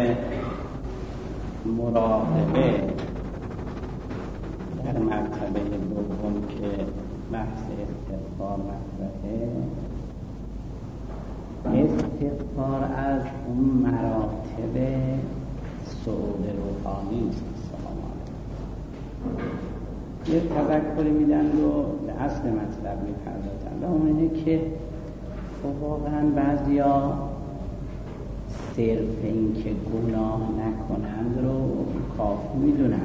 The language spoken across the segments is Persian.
مراقبه در مرتبه دوم که بحث استغفار مطرحه، استغفار از اون مراتب صعود روحانی است. یه تذکری میدن و به اصل مطلب میپردازن و اون اینه که واقعا بعضیا صرف این که گناه نکنند رو کافی میدونن.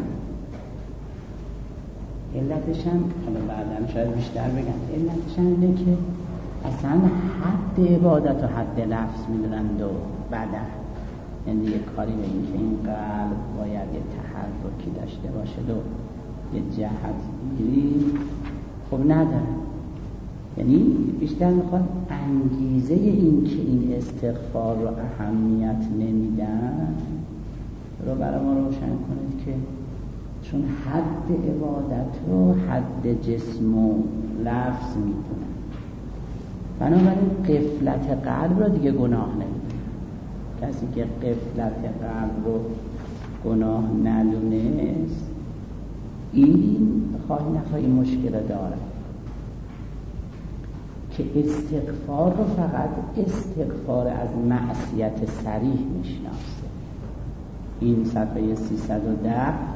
علتش هم حالا بعداً شاید بیشتر بگم، علتش هم اینه که اصلا حد عبادت و حد نفس میدونند و بعدا یعنی یه کاری به این که این قلب باید یه تحرکی داشته باشه و یه جهتگیری خب نداره. یعنی بیشتر میخواد انگیزه این که این استغفار رو اهمیت نمیدن رو برای ما روشن کنید که چون حد عبادت رو حد جسم و لفظ میدونن، بنابراین غفلت قلب رو دیگه گناه نمیدونن. کسی که غفلت قلب رو گناه ندونست این خواهی نخواهی مشکل داره که استغفار رو فقط استغفار از معصیت صریح میشناسه. این صفحه 310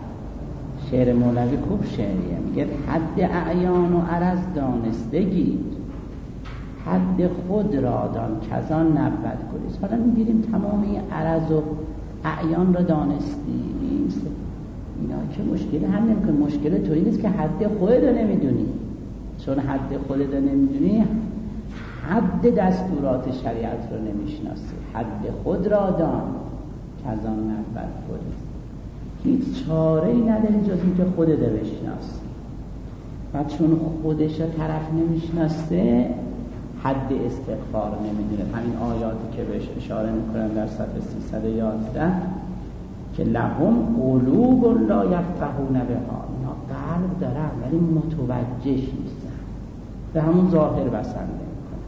شعر مولوی خوب شعریه، میگه حد اعیان و عرض دانستگی، حد خود را دان کزان نبود گریز. حالا میگیریم تمام این عرض و اعیان را دانستی، اینا که مشکل هم نمیکنه. مشکل تو این است که حد خودت رو نمیدونی. چون حد خودت رو نمیدونی حد دستورات شریعت رو نمیشناسی. حد خود را دان کزان نبود گریز. هیچ چاره‌ای نداری جز اینکه خودت رو بشناسی. و چون خودش رو طرف نمیشناسه حد استغفار نمیدونه. همین آیاتی که بهش اشاره میکنن در صفحه 311 که لهم قلوب لا یفقهون بها، اینا قلب دارن ولی متوجهش نیستن، به همون ظاهر بسنده میکنن.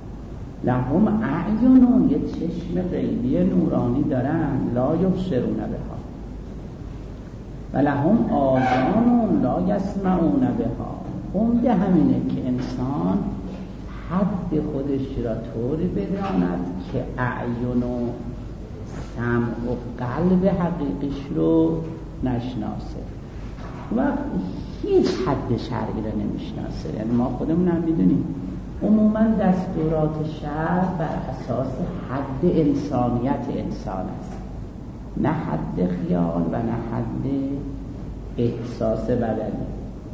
لهم اعین، یه چشم غیبی نورانی دارن، لا یبصرون بها، و لهم آذان لا یسمعون بها. عمده همینه که انسان حد خودش را طوری بداند که اعین و سمع و قلب حقیقیش رو نشناسه و هیچ حد شرعی رو نمیشناسه. یعنی ما خودمون هم میدونیم عموما دستورات شرع بر اساس حد انسانیت انسان است، نه حد خیال و نه حد احساس بدنی.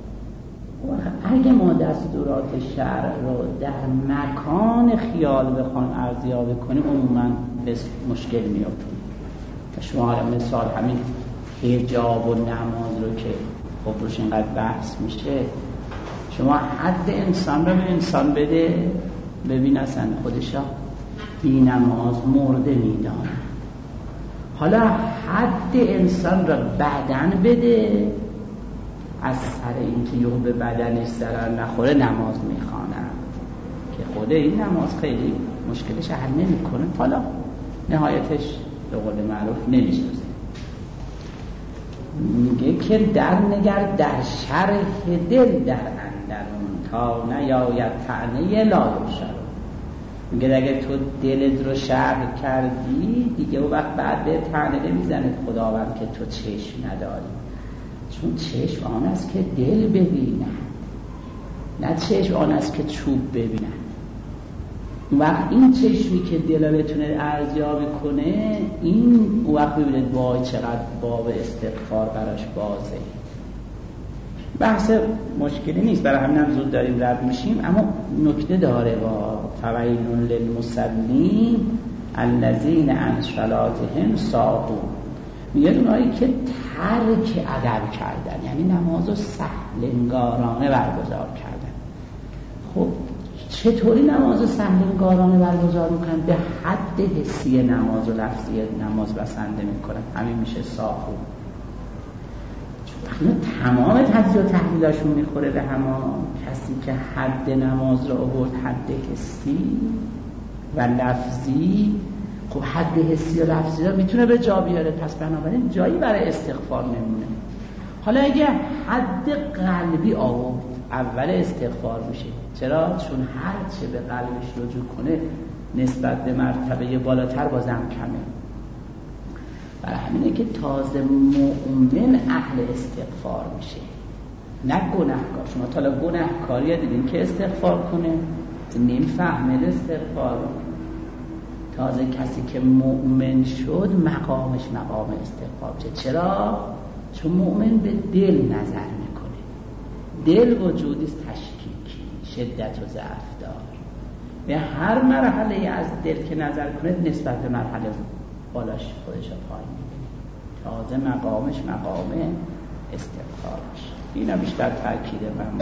اگه ما دستورات شرع رو در مکان خیال بخوایم ارزیابی کنیم عموما به مشکل میافتیم. شما حالا مثال همین حجاب و نماز رو که خب روش اینقدر بحث میشه، شما حد انسان رو به انسان بده ببین اصلا خودش را بی نماز مرده میدانه. حالا حد انسان را بدن بده، از سر اینکه یهو به بدنش ضرر نخوره نماز میخوانم که خود این نماز خیلی مشکلش حل نمیکنه، حالا نهایتش به قول معروف نمیشناسه. میگه که در نگر در شرح دل در اندرون تا نیاید طعنه لا یبشر. میگه اگه تو دلت رو شرح کردی دیگه اون وقت بعد به طعنه نمیزنه خداوند که تو چشم نداری. چون چشم آن است که دل ببینه، نه چشم آن است که چوب ببینه. وقت این چشمی که دل بتونه ارزیابی کنه، این وقت ببینید وای چقدر باب استغفار براش بازه. بحث مشکلی نیست، برای همین هم زود داریم رد میشیم، اما نکته داره. با فویل للمصلین الذین عن صلاتهم ساهون. میگه اونایی که ترک ادب کردن، یعنی نمازو سهلنگارانه برگزار کردن. خب چطوری نمازو سهلنگارانه برگزار میکنن؟ به حد حسی نماز و لفظی نماز بسنده میکنن، همین میشه ساهو. چون تمام تجزیه و تحلیلاشون میخوره به همان. کسی که حد نماز رو آورد حد حسی و لفظی، خب حد حسی و لفظی را میتونه به جا بیاره، پس بنابراین جایی برای استغفار نمونه. حالا اگه حد قلبی آورد اول استغفار میشه. چرا؟ چون هر چه به قلبش رجوع کنه نسبت به مرتبه بالاتر بازم کمه. برای همینه که تازه مؤمن اهل استغفار میشه، نه گناهکار. شما تا حالا گناهکاری دیدین که استغفار کنه؟ نمیفهمه استغفار. تازه کسی که مؤمن شد مقامش مقام استغفار میشه. چرا؟ چون مؤمن به دل نظر میکنه. دل وجودی تشکیکی، شدت و ضعف دار. به هر مرحله از دل که نظر کنه نسبت به مرحله بالاش خودش رو پایین می‌بینه. تازه مقامش مقام استغفارش. اینا بیشتر تاکید من.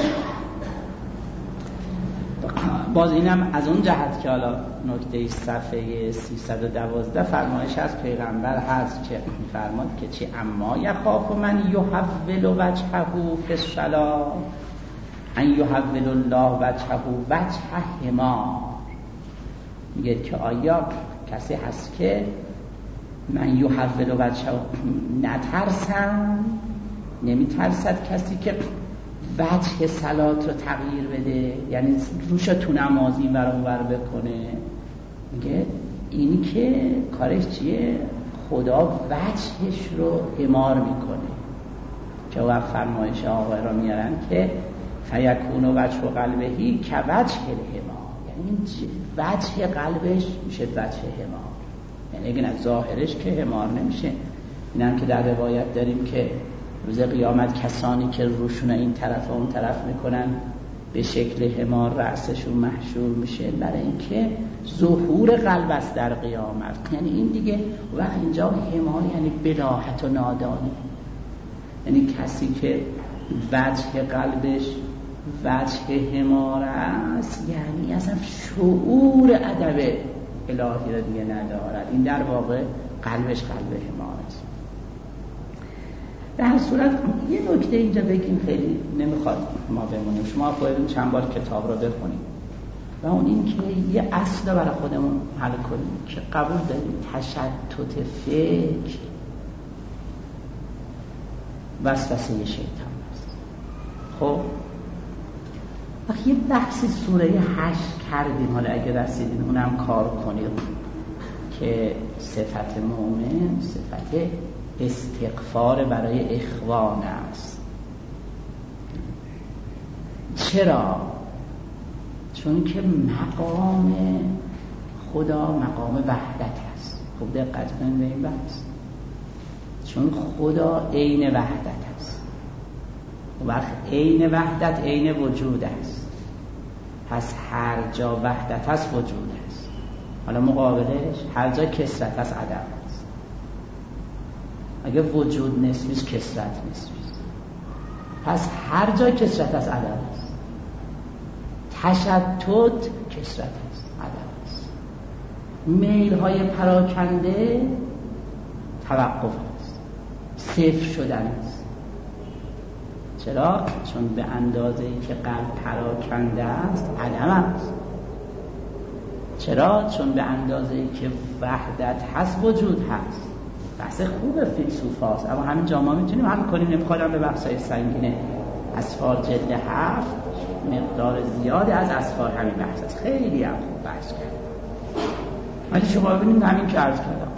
باز اینم از اون جهت که حالا نکته صفحه 312 فرمایش از پیغمبر هست که فرماد که چه اما یخاف من یحول وجهه فی الصلاة ان یحول الله وجهه وجه حمار. میگه که آیا کسی هست که من یحول وجهه نترسم، نمیترسد کسی که وجه صلات رو تغییر بده، یعنی روش تو نمازی برانور بکنه. میگه این که کارش چیه؟ خدا وجهش رو حمار میکنه. جواب فرمایش آقای را میارن که فیکون وجه قلبهی که وجه الحمار، یعنی وجه قلبش میشه وجه حمار. یعنی اگه نه ظاهرش که حمار نمیشه. اینم که در روایت داریم که روز قیامت کسانی که روشون این طرف و اون طرف میکنن به شکل حمار رأسشون محشور میشه، برای اینکه ظهور قلب است در قیامت. یعنی این دیگه وقت اینجا حمار یعنی بلاهت و نادانی، یعنی کسی که وجه قلبش وجه حمار است، یعنی اصلا شعور ادب الهی را دیگه ندارد. این در واقع قلبش قلب حمار است. در صورت یه نکته اینجا بگیم، خیلی نمیخواد ما بمونیم، شما خودتون چند بار کتاب رو بخونید و اون این که یه اصل برای خودمون حل کنیم که قبول داریم تشتت فکر وسوسه شیطان است. خب وقتی یه بحثی سوره 8 کردیم، حالا اگه رسیدین اونم کار کنید که صفت مؤمن صفت استغفار برای اخوان است. چرا؟ چون که مقام خدا مقام وحدت است. خوب دقت کنید به این بحث. چون خدا عین وحدت است، وقت عین وحدت عین وجود است، پس هر جا وحدت است وجود است. حالا مقابلش هر جا کثرت است عدم است. اگه وجود نسبیش کثرت نسبیش، پس هر جا کثرت است عدم است. تشتت کثرت است عدم است. میل های پراکنده توقف است، صفر شدن است. چرا؟ چون به اندازه‌ای که قلب پراکنده است عدم است. چرا؟ چون به اندازه‌ای که وحدت هست وجود هست. بحث خوبه فیلسوفاست، اما همین جا ما میتونیم حل کنیم. نمیخوادم به بحثای سنگینه. اسفار جلد 7 مقدار زیادی از اسفار همین بحث است، خیلی هم خوب بحث کرد. ولی شما ببینید همین که عرض کردم،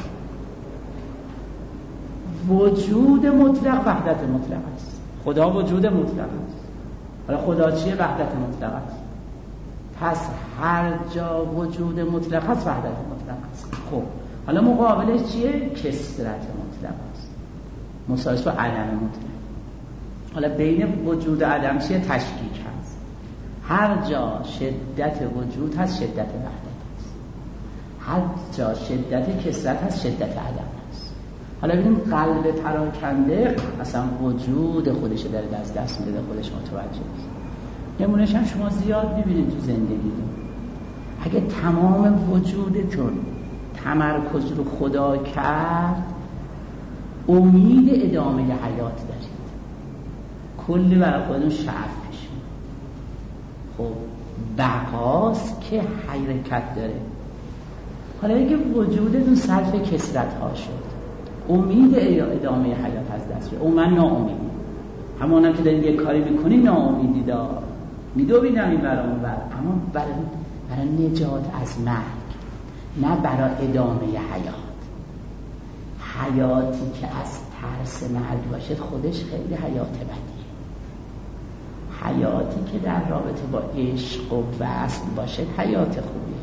وجود مطلق وحدت مطلق است. خدا وجود مطلق است. حالا خدا چیه؟ وحدت مطلق است. پس هر جا وجود مطلق است وحدت مطلق است. خب حالا مقابلش چیه؟ کثرت مطلق است، مساوی با عدم مطلق. حالا بین وجود و عدم چیه؟ تشکیک هست. هر جا شدت وجود هست شدت وحدت هست، هر جا شدت کثرت هست شدت عدم هست. حالا ببینیم قلب پراکنده اصلا وجود خودش داره از دست میده، خودش متوجه است. نمونهش هم شما زیاد میبینید تو زندگیتون. اگه تمام وجودتون تمرکز رو خدا کرد، امید ادامه حیات دارید، کلی برای خودتون شعف پیش. خب بقاست که حرکت داره. حالا اگه وجودتون صرف کثرت ها شد، امید ادامه حیات از دست شد، من ناامیدی، همونم که دارید یه کاری میکنید ناامیدی دار میدویدم این برای اون بر، اما برای نجات از مرگ، نه برای ادامه حیاتی که از ترس مرگ باشد خودش خیلی حیات بدیه. حیاتی که در رابطه با عشق و وصل باشد حیات خوبیه.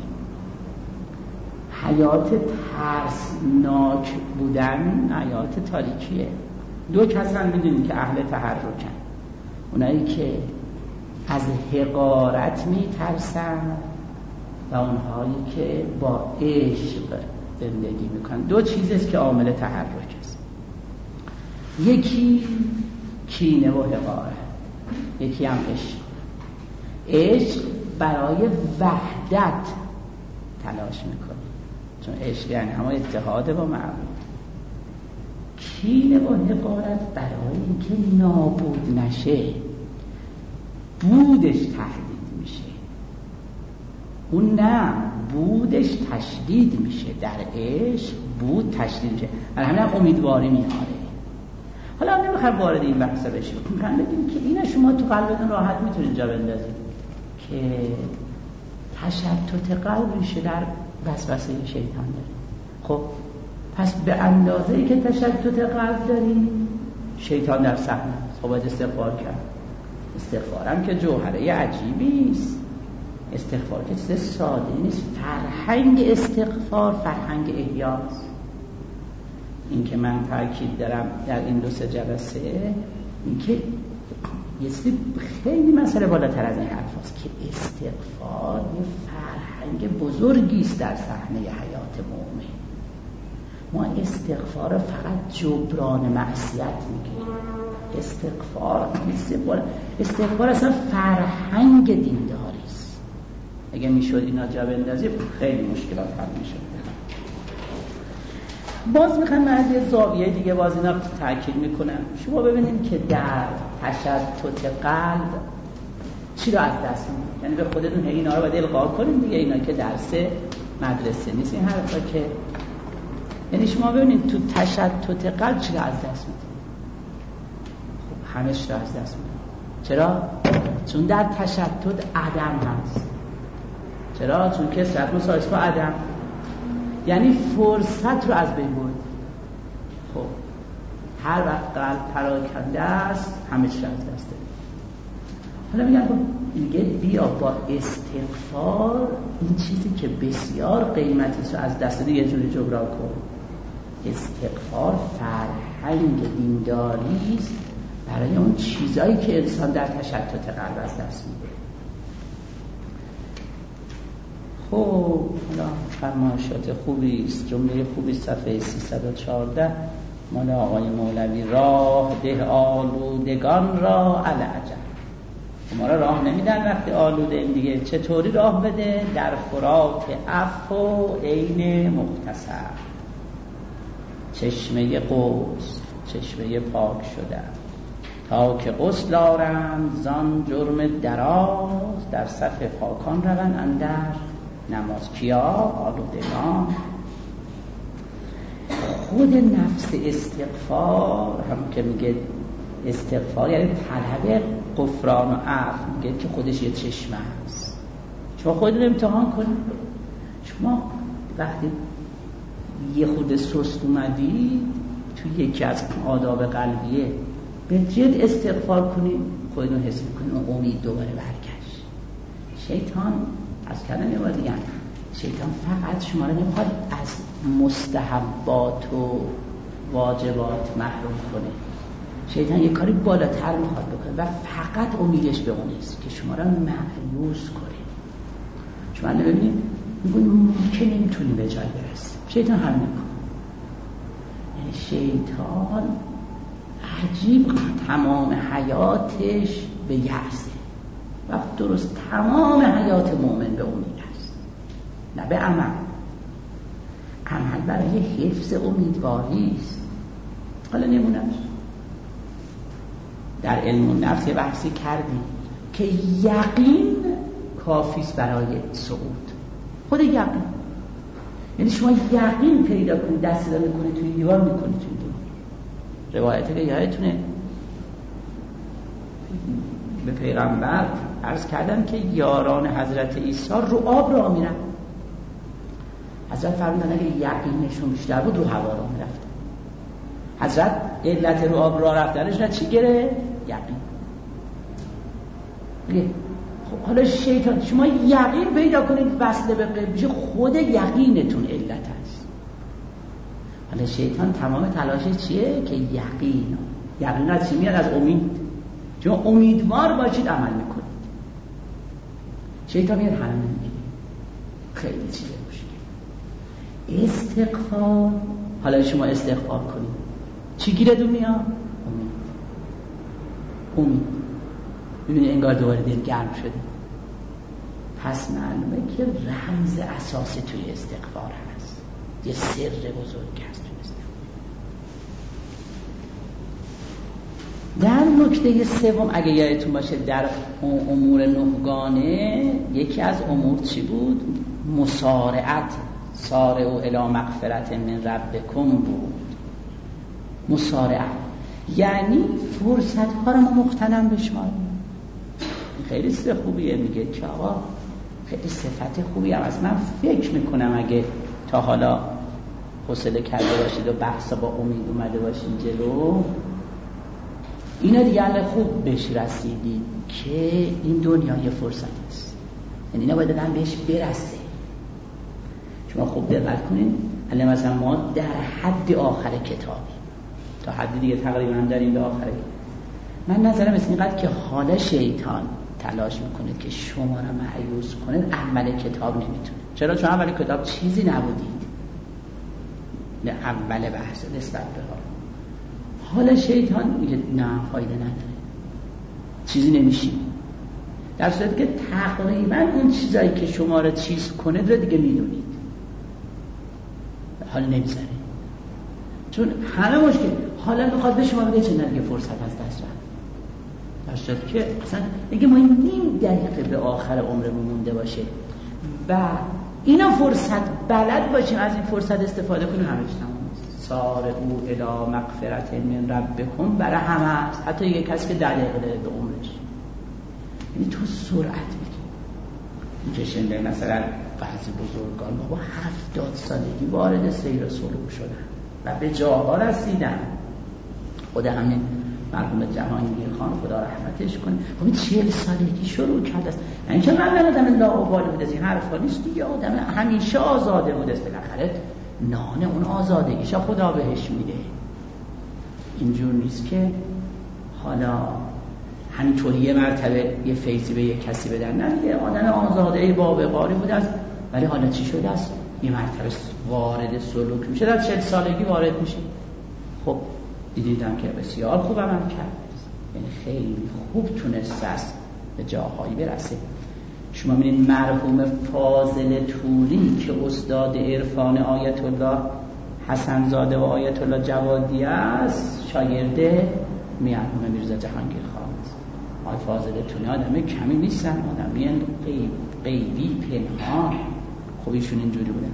حیات ترسناک بودن حیات تاریکیه. دو کس هم میدونیم که اهل تحرکن، اونایی که از حقارت میترسن و اونهایی که با عشق زندگی میکنن. دو چیزست که عامل تحرک است، یکی کینه و حقارت، یکی هم عشق. عشق برای وحدت تلاش میکنه، چون عشق یعنی همه اتحاد با معبود. کینه و حقارت برای اینکه نابود نشه، بودش تهدید میشه. اون نه، بودش تشدید میشه. در عشق بود تشدید میشه، همین امیدواری میاره. حالا نمیخوام وارد این بحث بشیم، میخوام بگیم که اینا شما تو قلبتون راحت میتونید جا بندازید که تشتت قلب ریشه در وسوسه شیطان داره. خب پس به اندازه‌ای که تشتت قلب داریم شیطان در صحنه است. خب باید استغفار کرد. استغفارم که جوهره عجیبی است. استغفار که چیز ساده نیست. فرهنگ استغفار فرهنگ احیاست. این که من تاکید دارم در این 2-3 جلسه، این که یه چیزی خیلی مسئله بالاتر از این حرف هست که استغفار یه فرهنگ بزرگی است در صحنه حیات مومن. ما استغفار فقط جبران معصیت میگیم. استغفار اصلا فرهنگ دینداری است. اگه میشد اینا جا بندازیم خیلی مشکلات حل میشد. باز میخوام از یه زاویه دیگه باز اینا تاکید میکنم. شما ببینید که در تشتت قلب چی رو از دست میدید. یعنی به خودتون اینا رو باید القا کنید دیگه. اینا که درس مدرسه نیست این حرفا که، یعنی شما ببینید تو تشتت قلب چی رو از دست میدید. خب همش رو از دست میدید. چرا؟ چون در تشتت عدم هست. چرا؟ چون کثرت مساوی با عدم، یعنی فرصت رو از بین برد. خب هر وقت قلب پراکنده است همه چی از دست داره. حالا میگه بیا با استغفار این چیزی که بسیار قیمتی رو از دست داره یه جوری جبران کن. استغفار فرهنگ دینداری است برای اون چیزایی که انسان در تشتت قلب از دست میده. خب فرمایشات خوبی است، جمله خوبی صفحه 314 مال آقای مولوی: راه ده آلودگان را العجب. ما را راه نمیدن وقتی آلوده این دیگه. چطوری راه بده؟ در فرات عفو و عین مختصر، چشمه غسل، چشمه پاک شدن، تا که غسل آرند زان جرم دراز، در صف پاکان روند اندر نماز. کیا؟ آلودگان. خود نفس استغفار هم که میگه استغفار یعنی طلب غفران و عفو، میگه که خودش یه چشمه هست. شما خودتون امتحان کنید. شما وقتی یه خود سست اومدید توی یکی از آداب قلبیه به جد استغفار کنید، خودتون حس میکنید امید دوباره برگشت. شیطان از کلمه یه بار دیگه، شیطان فقط شما رو نمیخواد از مستحبات و واجبات محروم کنه. شیطان یه کاری بالاتر میخواد بکنه و فقط امیدش به اون است که شما رو مایوس کنه. شما ببینید میگن که نمیتونیم به جای برسیم. شیطان هم میکنه. یعنی شیطان عجیب تمام حیاتش به یأسه و درست تمام حیات مؤمن به امید است، نه به عمل. عمل برای حفظ امیدواری است. حالا نمونه در علم النفس بحثی کردیم که یقین کافی است برای صعود. خود یقین، یعنی شما یقین پیدا کنید دست داده کنید توی دیوار میکنید توی دیوار. روایتی که یادتونه به پیغمبر عرض کردن که یاران حضرت عیسی رو آب راه میرن. حضرت فرمودن اگه یقینشون بیشتر بود رو هوا راه میرفتن. حضرت علت رو آب راه رفتنش نه چی گره؟ یقین. خب حالا شیطان شما یقین پیدا کنید وصله به غیب بشه، خود یقینتون علت است. حالا شیطان تمام تلاشش چیه؟ که یقین از چی میاد؟ از امید. چون امیدوار باشید عمل میکنید. شیطان میاد همه میگه خیلی چیزه مشکل. استغفار، حالا شما استغفار کنید چی گیرتون میاد؟ امید. ببینید انگار دوباره دل گرم شده. پس معلومه که رمز اساسی توی استغفار هست، یه سر بزرگ هست توی استغفار. در نکته سوم اگه یادتون باشه در امور نهگانه یکی از امور چی بود؟ مسارعت، سارعوا الی مغفرت من ربکم بود. مسارعت یعنی فرصت ها رو ما مغتنم بشماریم. خیلی صفت خوبیه، میگه که آقا خیلی صفت خوبی هم از من فکر میکنم اگه تا حالا حوصله کرده باشید و بحث با امید اومده باشید جلو، اینا دیگه الان خوب بهش رسیدید که این دنیا یه فرصت است، یعنی اینا باید هم بهش برسه. شما خوب دقت کنید الان مثلا ما در حد آخر کتاب تا حد دیگه تقریبا داریم به آخر. من نظرم مثل اینقدر که حالا شیطان تلاش میکنه که شما رو مایوس کنه، اول کتاب نمیتونه. چرا؟ چون اول کتاب چیزی نبودید، نه اول بحث نسبت به حالا شیطان میگه نه فایده نداره، چیزی نمیشی، در صورتی که تقریبا اون چیزایی که شما رو چیز کنه رو دیگه میدونید، حال نمیذاره. چون همه مشکل حالا میخواد به شما بگه چه دیگه فرصت از دست رفت، در صورتی که اصلا دیگه ما نیم دقیقه به آخر عمرمون مونده باشه و اینا فرصت بلد باشیم از این فرصت استفاده کنیم، همه چی تمام. سارعوا الی مغفرت من ربکم برای همه است، حتی یک کسی که 10 دقیقه داره به عمرش، یعنی تو سرعت میگی. این کشنده مثلا بعضی بزرگان بابا 70 سالگی وارد سیر سلوک شدن و به جاها رسیدن. خود همین مرحوم جهانگیر خان خدا رحمتش کنه همین 40 سالگی شروع کرده است. یعنی که من آدم لاابالی بود، از این حرفا نیست دیگه، آدم همیشه آزاده بود است، بالاخره نان اون آزادگیش خدا بهش میده. اینجور نیست که حالا همینطوری یه مرتبه یه فیضی به یه کسی بدن، نه دیگه، آدم آزاده بابقاری بود است، ولی حالا چی شده است؟ یه مرتبه وارد سلوک میشه، در 40 سالگی وارد میشه. خب دیدم که بسیار خوب عمل کرد، یعنی خیلی خوب تونست است به جاهایی برسه. شما می‌بینید مرحوم فاضل طوری که استاد عرفان آیت الله حسن زاده و آیت الله جوادی است، شاگرد مرحوم میرزا جهانگیر خان است. آقای فاضل طوری آدم کمی نیستن، آدمی غیبی پنهان. خب ایشون اینجوری بودن.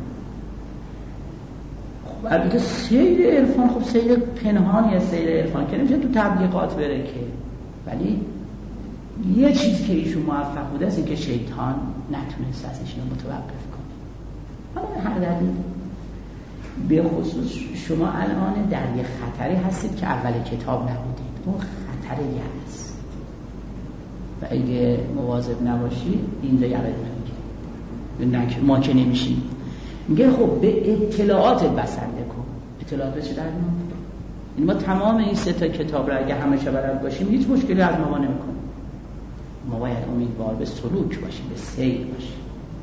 خب البته سیر عرفان، خب سیر پنهانی از سیر عرفان که نمیشه تو تبلیغات بره که، ولی یه چیز که ایشون موفق بوده است این که شیطان نتونست ازش اینو متوقف کنه. حالا هر دلیل به خصوص شما الان در یه خطری هستید که اول کتاب نبودید، اون خطر یأس و اگه مواظب نباشید اینجا یقه نمیگیره، ما که نمیشیم. میگه خب به اطلاعات بسنده کن. اطلاعات چه در میاد؟ یعنی ما تمام این 3 تا کتاب رو اگه همه بلد باشیم هیچ مشکلی از ما نمیکنه. ما باید امیدوار به سلوک باشیم، به سیر باشیم.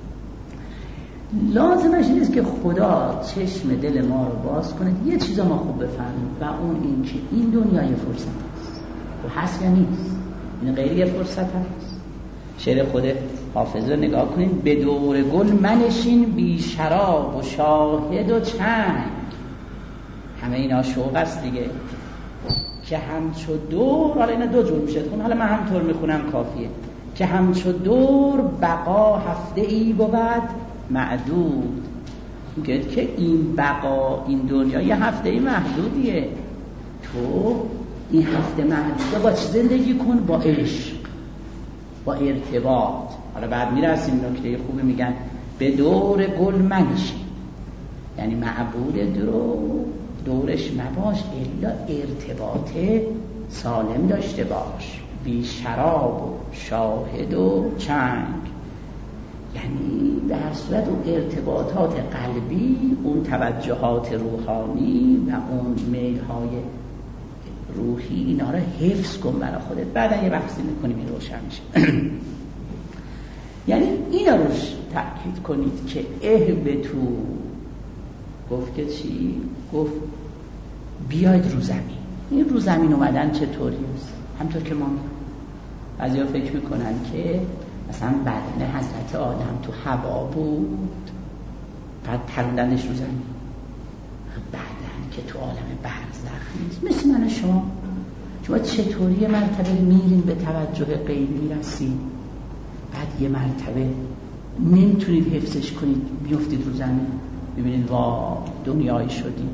لازمش اینست که خدا چشم دل ما رو باز کنه یه چیزا ما خوب بفهمیم و اون این که این دنیا یه فرصت هست و هست یا نیست، این غیر یه فرصت هست. شعر خود حافظ رو نگاه کنید: به دور گل منشین بی شراب و شاهد و چنگ. همه اینا شوق است دیگه که همچو دور، حالا اینا 2 جور میشه حالا من همطور میخونم کافیه، که همچو دور بقا هفته ای بود معدود، میگه که این بقا، این دنیا یه هفته محدودیه، تو این هفته محدوده با چی زندگی کن؟ با عشق، با ارتباط. حالا بعد میرسیم نکته خوبی، میگن به دور گل منشین، یعنی معبود دورش مباش الا ارتباط سالم داشته باش، بی شراب و شاهد و چنگ. یعنی به هر صورت اون ارتباطات قلبی، اون توجهات روحانی و اون میل‌های روحی، اینا رو حفظ کن برای خودت. بعدا یه بحثی میکنیم این روشن میشه. یعنی اینا روش تأکید کنید که اهبطوا، گفت که چی؟ گفت بیاید رو زمین. این رو زمین اومدن چطوری است؟ همطور که ما بعضیا فکر میکنن که مثلا بدن حضرت آدم تو هوا بود بعد پروندنش رو زمین، بدن که تو عالم برزخ نیست. مثل من شما چطوری یه مرتبه میرین به توجه غیبی رسید، بعد یه مرتبه نمیتونید حفظش کنید، بیفتید رو زمین، ببینید وا دنیایی شدید.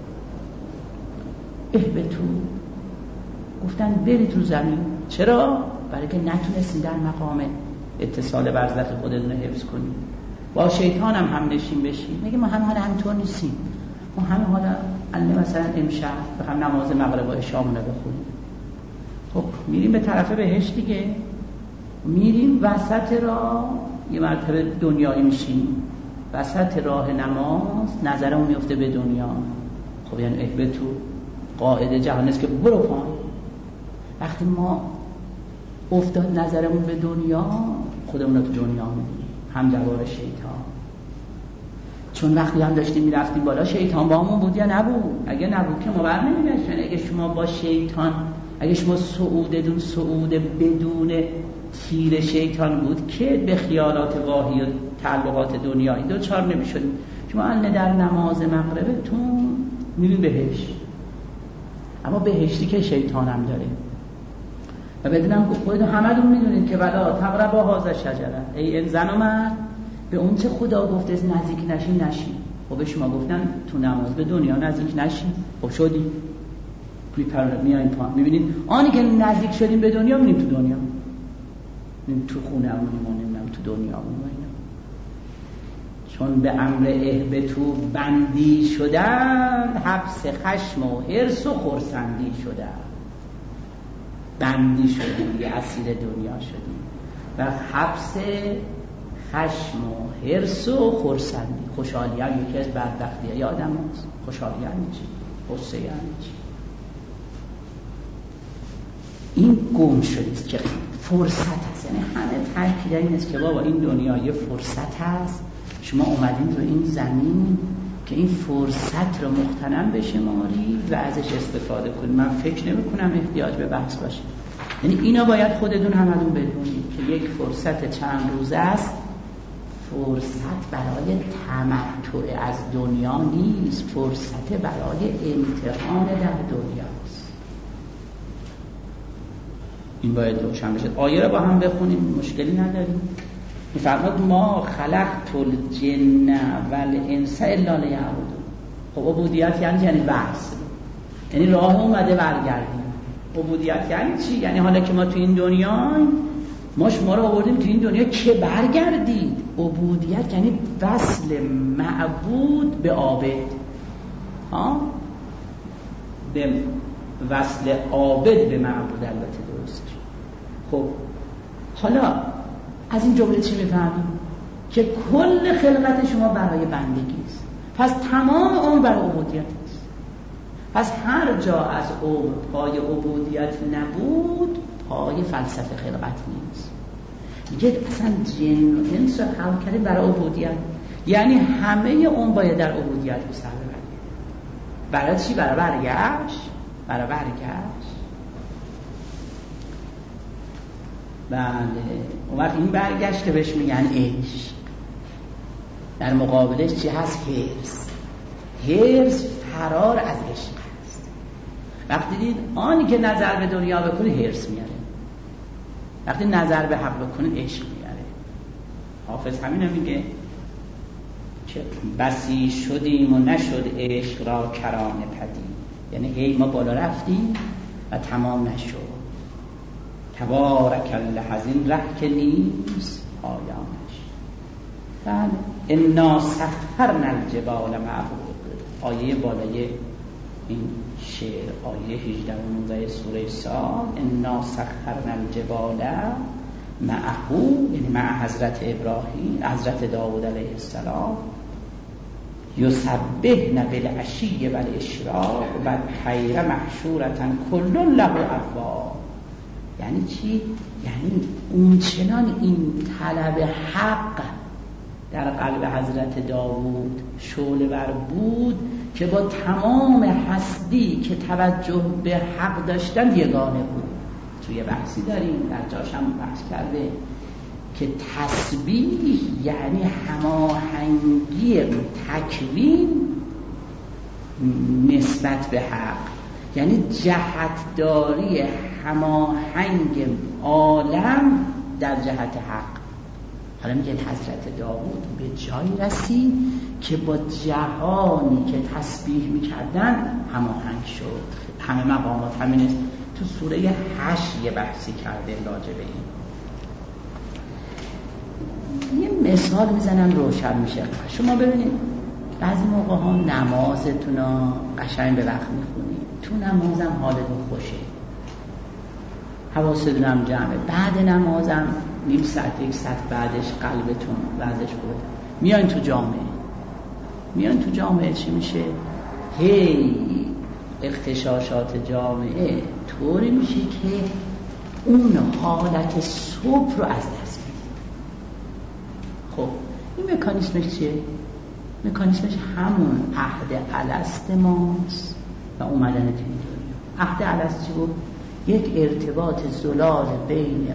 اهبطوا، گفتن برید رو زمین. چرا؟ برای که نتونستید در مقام اتصال برزخ خودتون رو حفظ کنید. با شیطان هم نشین بشید. میگه ما همینطور نیستیم، ما حالا مثلا امشب بخوام نماز مغرب و عشامون رو بخونیم، خب میریم به طرف بهشت دیگه، میریم وسط راه یه مرتبه دنیایی میشیم، وسط راه نماز نظرمون میفته به دنیا. خب یعنی اهبطوا، قاعده جهان است که برو پایین. وقتی ما افتاد نظرمون به دنیا، خودمون رو تو دنیا میبینیم، هم جوار شیطان. چون وقتی هم داشتیم میرفتیم بالا، شیطان با همون بود یا نبود؟ اگه نبود که ما بر نمیگشتیم. اگه شما با شیطان، اگه شما صعود بدون تیر شیطان بود که به خیالات واهی و تعلقات دنیایی دوچار نمیشدیم. شما الان در نماز مغربتون میرین بهشت، اما بهشتی که شیطان هم داره. و بدونم خودتون همتون میدونید که ولا تقربوا هذا الشجره، ای این زن و مرد به اون چه خدا گفته نزدیک نشین. خب به شما گفتن تو نماز به دنیا نزدیک نشین، خب شدی میایین پایین. میبینید آنی که نزدیک شدیم به دنیا، میریم تو دنیا، میریم تو خونه همونیم، تو دنیا میمونیم. چون به امر اهبطوا بندی شدن، حبس خشم و حرص و خرسندی شدن. بندی شدیم، یه اسیر دنیا شدیم و حبس خشم و حرص و خرسندی. خوشحالی هم یکی از بدبختی آدم هست. خوشحالی هم چی؟ غصه هم چی؟ این گم شدید که فرصت هست. یعنی همه تاکید این است که بابا این دنیا یه فرصت هست، شما اومدین رو این زمین که این فرصت رو مغتنم بشماری و ازش استفاده کنید. من فکر نمی کنم احتیاج به بحث باشه. یعنی اینا باید خودتون همتون بدونید که یک فرصت چند روزه است. فرصت برای تمتع از دنیا نیست، فرصت برای امتحان در دنیاست. این باید روشن بشه. آیه رو با هم بخونیم، مشکلی نداریم. میفرماد ما خلقت الجن والانس الا لیعبدون. خب عبودیت یعنی وصل، یعنی راه اومده برگردیم. عبودیت یعنی چی؟ یعنی حالا که ما تو این دنیاییم، ما شما رو آوردیم تو این دنیا که برگردید. عبودیت یعنی وصل معبود به عابد، به وصل عابد به معبود. البته درست. خب حالا از این جمله چی میفهمیم؟ که کل خلقت شما برای بندگی است. پس تمام عمر برای عبودیت است. پس هر جا از عمر پای عبودیت نبود، پای فلسفه خلقت نیست. میگه اصلا جن و انس رو خلق کرده برای عبودیت، یعنی همه عمر باید در عبودیت به سر ببرید. برای چی؟ برای برگشت. بله، اون وقت این برگشت بهش میگن عشق. در مقابلش چی هست؟ حرص فرار از عشق هست. وقتی دید آنی که نظر به دنیا بکنه حرص میاره، وقتی نظر به حق بکنه عشق میاره. حافظ همین میگه بسی شدیم و نشد عشق را کرانه پدید، یعنی هی ما بالا رفتیم و تمام نشد. تبارک الله، از این ره که نیست پایانش. بله، انا سخرنا الجبال معه، آیه بالای این شعر، آیه 18 و 19 سوره صاد. انا سخرنا الجبال معه، یعنی مع حضرت ابراهیم، حضرت داود علیه السلام، یسبحن بالعشی والاشراق و الطیر محشورة کل له اواب. یعنی چی؟ یعنی اونچنان این طلب حق در قلب حضرت داوود شعله ور بود که با تمام هستی که توجه به حق داشتن یگانه بود. توی بحثی داریم، در جاش هم بحث کرده که تسبیح یعنی هماهنگی تکوین نسبت به حق، یعنی جهتداری هماهنگ عالم در جهت حق. حالا میگه حضرت داوود به جایی رسید که با جهانی که تسبیح میکردن هماهنگ شد. همه مقامات همین است. تو سوره 8 یه بحثی کرده راجع به این. یه مثال میزنم روشن میشه. شما ببینید بعضی موقع ها نمازتون ها قشنگ به وقت میخونید، تو نمازم حالتون خوشه، حواستون هم جمعه، بعد نمازم نیم ساعت یک ساعت بعدش قلبتون وضعش بود، میان تو جامعه چی میشه؟ هی اختشاشات جامعه طوری میشه که اون حالت صبح رو از دست میده. خب این مکانیسمش چیه؟ مکانیسمش همون عهد الست ماست و اومدن تو این دنیا. عهد الست چی بود؟ یک ارتباط زلال بین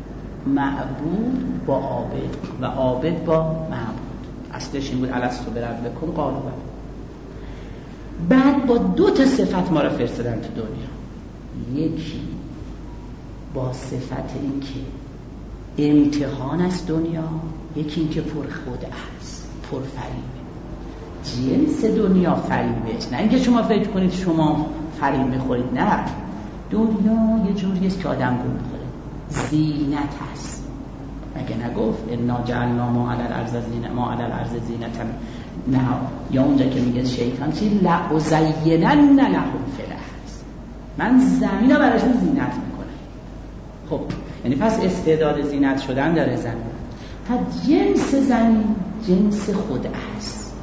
معبود با عابد و عابد با معبود. اصلش این بود الست رو برد بکن قالو بر. بعد با 2 صفت ما را فرستادن تو دنیا. یکی با صفت این که امتحان است دنیا، یکی این که پر خود است، پر فریبه. جنس دنیا فریبه است، نه اینکه شما فکر کنید شما فریب میخورید، نه، دنیا یه جوری است که آدم گول میخوره. زینت هست، مگه نگفت انا جعلنا ما علی الارض زینتا، نه یا اونجا که میگه شیطان چی؟ لأزینن لهم فی الارض، من زمین رو براشون زینت میکنم. خب یعنی پس استعداد زینت شدن داره زمین. پس جنس زمین جنس خود است.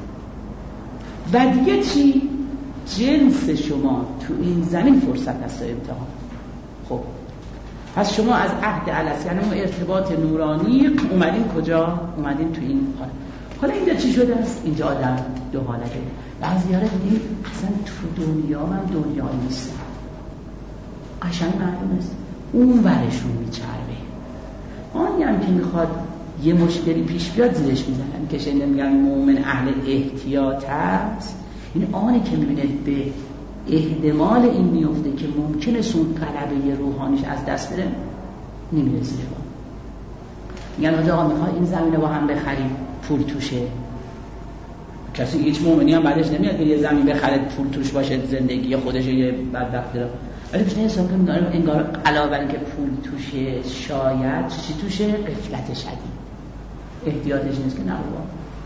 و دیگه چی؟ جنس شما تو این زمین فرصت هست و امتحان. خب پس شما از عهد الست، یعنی اون ارتباط نورانی، اومدین کجا؟ اومدین تو این حال. حالا اینجا چی شده است؟ اینجا آدم 2 حالته. بعضی ها دیدیم اصلا تو دنیا من دنیا نیستم، قشنگ معلوم است اون ورشون میچربه. آنی هم که میخواد یه مشکلی پیش بیاد زیرش میزنن، که شنیده میگن مومن اهل احتیاط هست. این آنی که میبینه به احتمال این میفته که ممکنه سون غلبه روحانیش از دست بره، نمیره زیر با. میگن آقا میخوای این زمینه با هم بخریم، پول توشه. کسی هیچ مومنی هم بعدش نمیاد که یه زمین بخره پول توش باشه، زندگی خودش یه بدبختی رو. ولی پیش حساب کنیم انگار علاوه بر اینکه پول توشه، شاید چی توشه؟ غفلت شدید. احتیاطش نیست که نه بابا،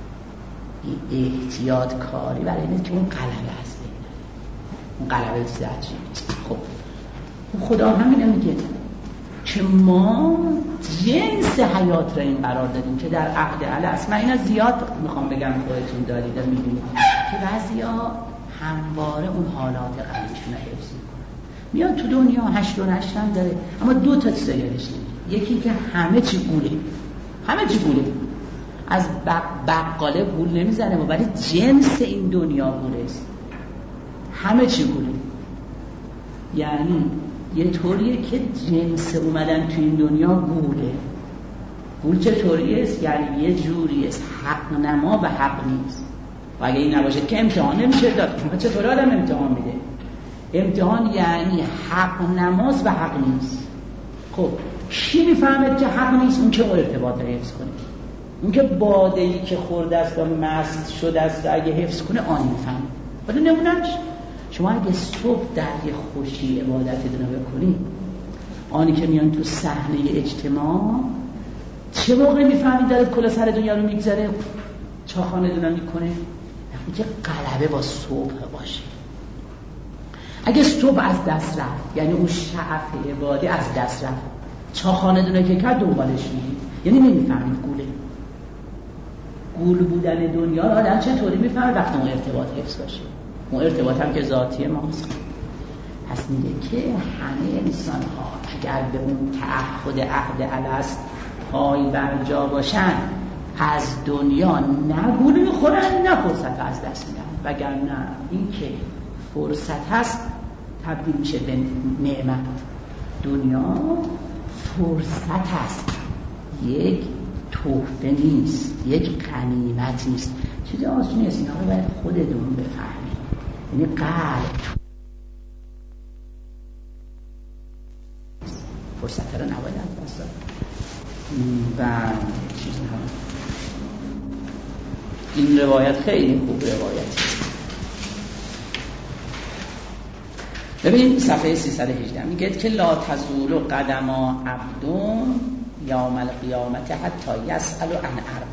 این احتیاط کاری برای اینه که اون غلبه هست، اون غلبه چی؟ خب خدا همین میگه که ما جنس حیات را این قرار دادیم که در عهد الست. من اینا زیاد میخوام بگم خودتون دارید و میبینید که بعضیا همواره اون حالات قلبشون رو حفظ میکنن. میاد تو دنیا 8 و 8 هم داره، اما 2 تا چیز یادش نمیاد. یکی که همه چی گوله، از بقاله گول نمیزنه، ولی جنس این دنیا گوله است، همه چی گوله. یعنی یه طوریه که جنس اومدن تو این دنیا گوله. گول چطوری است؟ یعنی یه جوری است حق نما و حق نیست. و اگه این نباشه که امتحان نمیشه داد. چطور آدم امتحان میده؟ امتحان یعنی حق نماز و حق نیست. خب کی میفهمد که حق نیست؟ اون که ارتباط رو حفظ کنه، اون که باده‌ای که خورده است و مست شده است اگه حفظ کنه آن میفهمه. ولی نمونهش شما اگه صبح در یه خوشی عبادتتون رو بکنید، آنی که میان تو صحنه اجتماع چه موقع میفهمید داره کل سر دنیا رو میگذره چاخانه دونه میکنه؟ وقتی که غلبه با صبح باشه. اگه صبح از دست رفت یعنی اون شعف عبادی از دست رفت، چاخانه دونه که کرد دنبالش میگید، یعنی نمیفهمید گول بودن دنیا رو آدم چطوری میفهمه؟ وقتی اون ارتباط حفظ باشه. اون ارتباط هم که ذاتی ماست. پس میگه که همه انسان ها اگر به اون تعهد عهد الست پای بر جا باشن، از دنیا نه گول میخورن نه فرصت از دست میدن، وگرنه این که فرصت هست تبدیل میشه به نعمت. دنیا فرصت هست، یک تحفه نیست، یک غنیمت نیست. چیزی آسونی نیست. اینا رو باید خودتون بفهمید. یعنی قلب فرصت رو نباید از دست داد. و چیزی هم این روایت خیلی خوب روایتی. ببین صفحه 318 میگه که لا تزول قدم عبد یوم القیامت حتی یسأل عن اربع.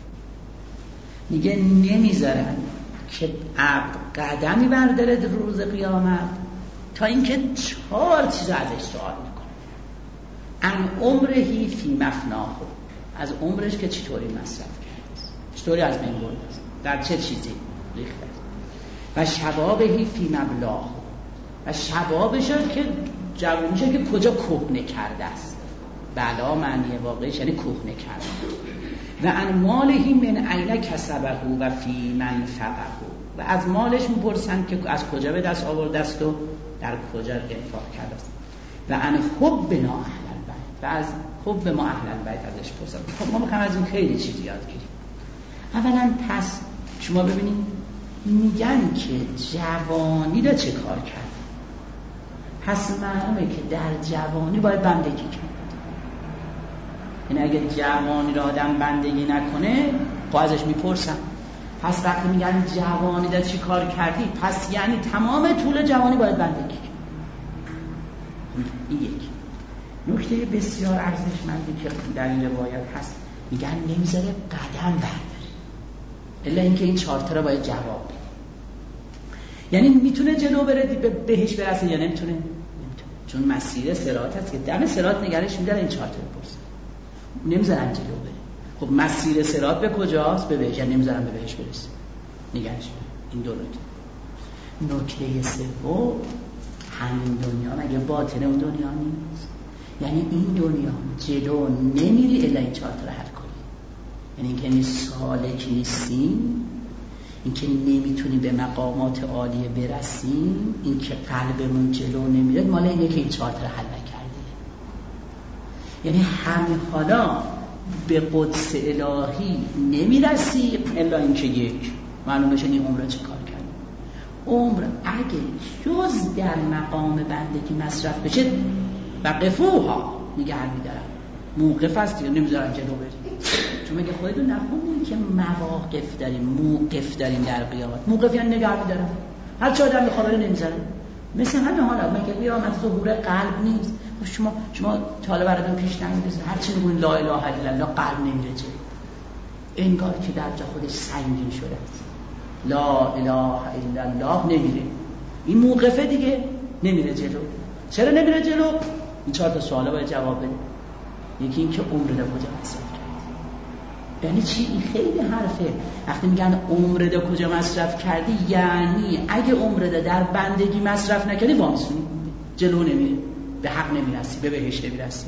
میگه نمیذارن که عبد قدمی برداره روز قیامت تا اینکه 4 چیز ازش سوال میکنه. عن عمرهی فی مفناه، از عمرش که چطوری مصرف کرده، چطوری از بین برده، در چه چیزی ریخته، و شبابهی فی مبلاه، و شبابش که جوانیشه که کجا کهنه کرده است. بلا معنی واقعیش یعنی کهنه کرده. و عن مالهی من عین کسبه و فی منفقه، و از مالش میپرسن که از کجا به دست آورده است و در کجا انفاق کرده است. و عن حب ما اهل البیت، و از حب ما اهل البیت ازش پرسن. خب ما میخوایم از این خیلی چیز یاد گیریم. اولا پس شما ببینید میگن که جوانی را چه کار کرد. پس معلومه که در جوانی باید بندگی کرد. یعنی اگه جوانی را آدم بندگی نکنه خب ازش میپرسن. پس وقتی میگن جوانی را چی کار کردی، پس یعنی تمام طول جوانی باید بندگی کرد. این یک نکته بسیار ارزشمندی که در این روایت هست، میگن نمیذاره قدم برداره الا اینکه این 4 تا را باید جواب بده. یعنی میتونه جلو بره بهش برسه یا نمیتونه؟ چون مسیر صراط هست که دم صراط نگرش میداره این 4 تا بپرسه، نمیذارن جلو بره. خب مسیر صراط به کجاست؟ به بهش. یعنی نمیذارن به بهش برسه، نگرش میداره. این دو نکته سوم، همین دنیا مگه باطن اون دنیا نیست؟ یعنی این دنیا جلو نمیری الا این 4 تا رو حل کنی. یعنی اینکه سالک نیستیم، اینکه نمیتونی به مقامات عالیه برسیم، اینکه قلبمون جلو نمیره، مال اینه که این 4 تا رو حل نکردی. یعنی همین حالا به قدس الهی نمیرسی الا اینکه یک معلوم بشه این عمر چه کار کرد. عمر اگه جز در مقام بندگی مصرف بشه وقفوها نگه میدارن، موقف هست دیگه، نمیذارن جلو بریم. چون مگه خودتون نخوندین که مواقف داریم، موقف داریم در قیامت؟ موقف یعنی نگه میدارن، هر چه آدم بخواه نمیذاره. مثل همین حالا مگه قیامت ظهور قلب نیست؟ شما حالا براتون پیش نمیرسه هر چی میگون لا اله الا الله قلب نمیره جلو، انگار که در جا خودش سنگین شده است. لا اله الا الله نمیره، این موقفه دیگه نمیره جلو. چرا نمیره جلو؟ این 4 تا سوالا باید جواب بده. یکی این که عمر رو کجا مصرف کرد. یعنی چی؟ این خیلی حرفه. وقتی میگن عمر رو کجا مصرف کردی، یعنی اگه عمر رو در بندگی مصرف نکردی وامسونی، جلو نمیره، به حق نمیرسی، به بهشت نمیرسی.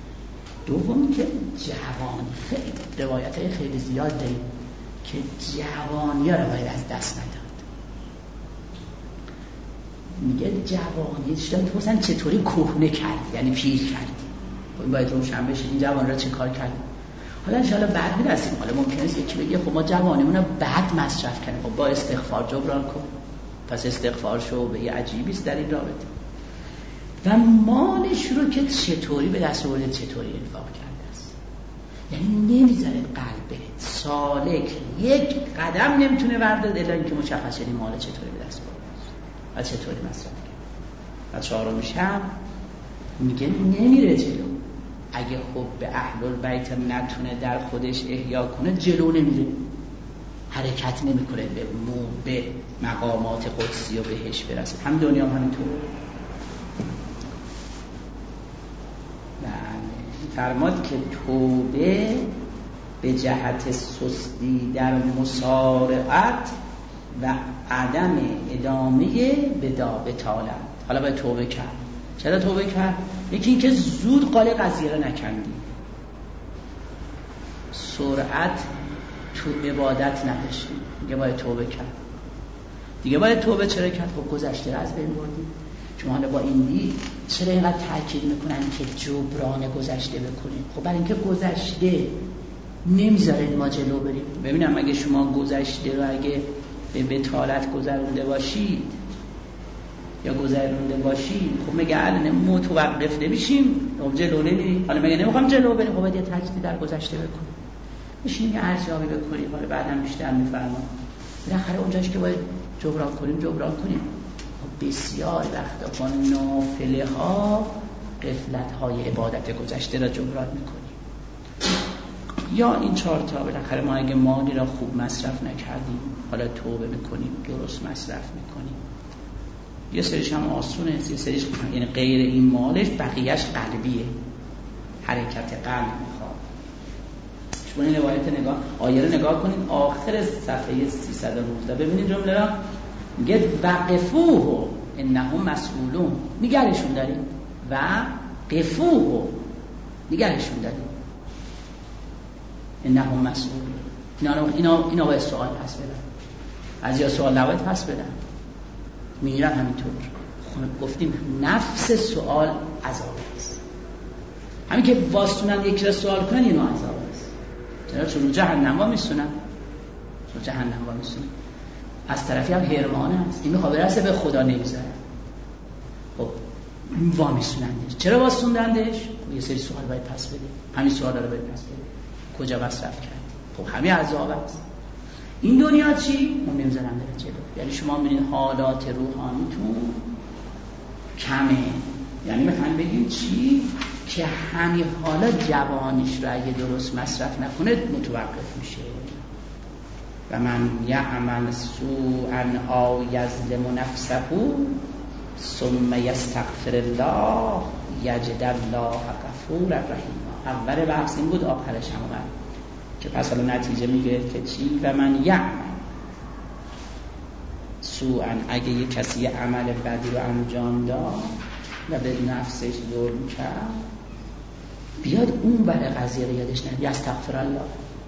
دوم که جوانی، خیلی روایت‌های خیلی زیاد داریم که جوانی رو باید از دست نداد. میگه جوانی چطور چطوری کهنه کرد، یعنی پیر کرد. این باید روشن بشه این جوان را چه کار کرد. حالا انشاءالله بعد میرسیم. حالا ممکنه یکی بگه خب ما جوانیمون رو بعد مصرف کردیم، خب با استغفار جبران کن. پس استغفار شو به یه عجیبیست در این رابطه. و مالش رو که چطوری به دست آورده، چطوری انفاق کرده است. یعنی نمیذاره قلبه سالک یک قدم نمیتونه برداره الا اینکه مشخص یعنی مال چطوری به دست بیاره و چطوری مصرف کنه. و چهارمیش هم میگه نمیره جلو. اگه خب به اهل البیت نتونه در خودش احیا کنه جلو نمیره، حرکت نمیکنه به مقامات قدسی و بهش برسه. هم دنیا هم همینطور. فرماد که توبه به جهت سستی در مسارعت و عدم ادامه بطالت. حالا باید توبه کرد. چرا توبه کرد؟ یکی اینکه زود قال قضیه رو نکندی، سرعت تو عبادت نداشتی، دیگه باید توبه کرد. دیگه باید توبه چرا کرد؟ خب گذشته رو از بین بردی. چون حالا با این دید چرا اینقدر تاکید میکنن که جبران گذشته بکنیم؟ خب برای اینکه گذشته نمیذارید ما جلو بریم. ببینم اگه شما گذشته رو اگه به بطالت گذرونده باشید یا گذرونده باشید، خب مگه الان متوقف نمیشیم؟ خب جلو نمیریم. حالا مگه نمیخوام جلو بریم؟ خب باید یه تاکید در گذشته بکنیم، بشین یه ارزیابی بکنیم. حالا بعدم بیشتر میفرمام بالاخره اونجاش که باید جبران کنیم. بسیار وقتا با نافله ها غفلت های عبادت گذشته را جبران میکنیم. یا این 4 تا بالاخره ما اگه مالی را خوب مصرف نکردیم حالا توبه میکنیم، درست مصرف میکنیم. یه سریش هم آسونه، یه سریش یعنی غیر این مالش بقیهش قلبیه، حرکت قلب میخواد. شما این روایت آیه رو نگاه کنید، آخر صفحه 319 ببینید جمله را میگه وقفوه انهم مسئولون، نگرشون داریم. و قفوه نگرشون داریم، انهم مسئولون. اینا باید سوال پس بدن. از یا سوال نباید پس بدن، میرن همینطور. گفتیم نفس سوال عذاب است. همین که واسطونن یکی را سوال کنن اینو عذاب است. چون رو جهنم وا میسونن، از طرفی هم حرمان هست. این میخواه برسه به خدا نمیذاره. خب وا میسونندش. چرا واسطوندندش؟ یه سری سوال باید پس بده. همین سوال رو باید پس بده. کجا مصرف کرد؟ خب همین عذاب است. این دنیا چی؟ اون نمیذارن بره جلو. یعنی شما میبینید حالات روحانیتون کمه. یعنی میخوان بگیم چی؟ که همین حالا جوانیش رو اگه درست مصرف نکنه متوقف میشه. و من یعمل سوءا او یظلم نفسه ثم یستغفر الله یجد الله غفورا رحیما. اول بحث این بود، آخرش هم اومد که پس حالا نتیجه میگه که چی؟ و من یعمل سوءا، اگه یه کسی یه عمل بدی رو انجام داد و به نفسش ظلم کرد، بیاد اون برای قضیه رو یادش نمیاد، یستغفر الله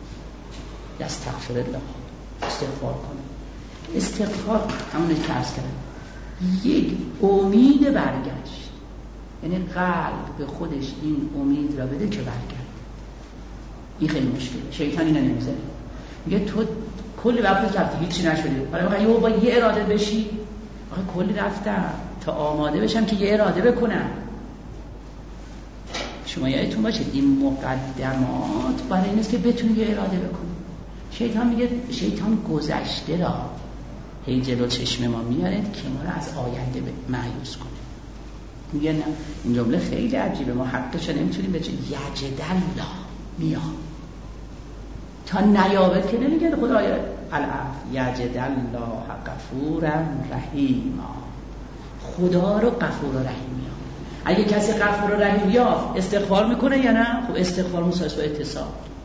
استغفار کنه. استغفار همونه که عرض کردم یک امید برگشت، یعنی قلب به خودش این امید را بده که برگرد. این خیلی مشکله. شیطان اینو نمیذاره، میگه تو کلی وقت رفتی هیچی نشدی، حالا میخوای با یه اراده بشی. آخه کلی رفتم تا آماده بشم که یه اراده بکنم. شما یادتون باشه این مقدمات برای این است که بتونی یه اراده بکنی. شیطان میگه، شیطان گذشته را هی جلو چشم ما میارد که ما را از آینده مایوس کنه. میگه نه، این جمله خیلی عجیبه، ما حقش رو نمیتونیم بچه یجد الله میاد تا نیابت که نمیگه خدای العفو یجد الله غفورا رحیما. خدا رو غفور و رحیم میاد. اگه کسی غفور و رحیم یافت استغفار میکنه یا نه؟ خب استغفار مساوی با اتصال.